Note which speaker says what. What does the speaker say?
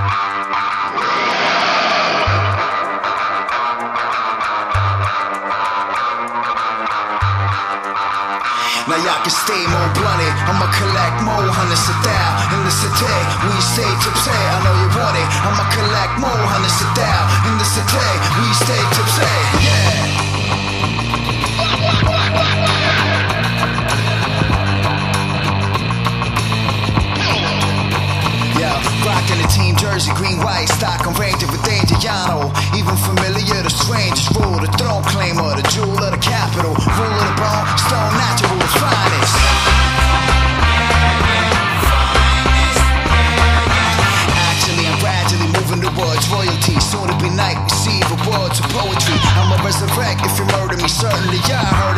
Speaker 1: Now y'all can stay more blunted, I'ma collect more hundreds of thou. In the city, we stay tipsy, I know you want it. I'ma collect more hundreds of thou. In the city, we stay tipsy, yeah. Rockin' the team jersey, green, white, stock on range of a Dangiano. Even familiar to strangers, rule the throne, claimer, the jewel of the capital, rule of the bone, stone natural, the finest. Actually, I'm gradually moving towards royalty. Soon to be night, receive awards of poetry. I'ma resurrect if you murder me, certainly. Yeah, I heard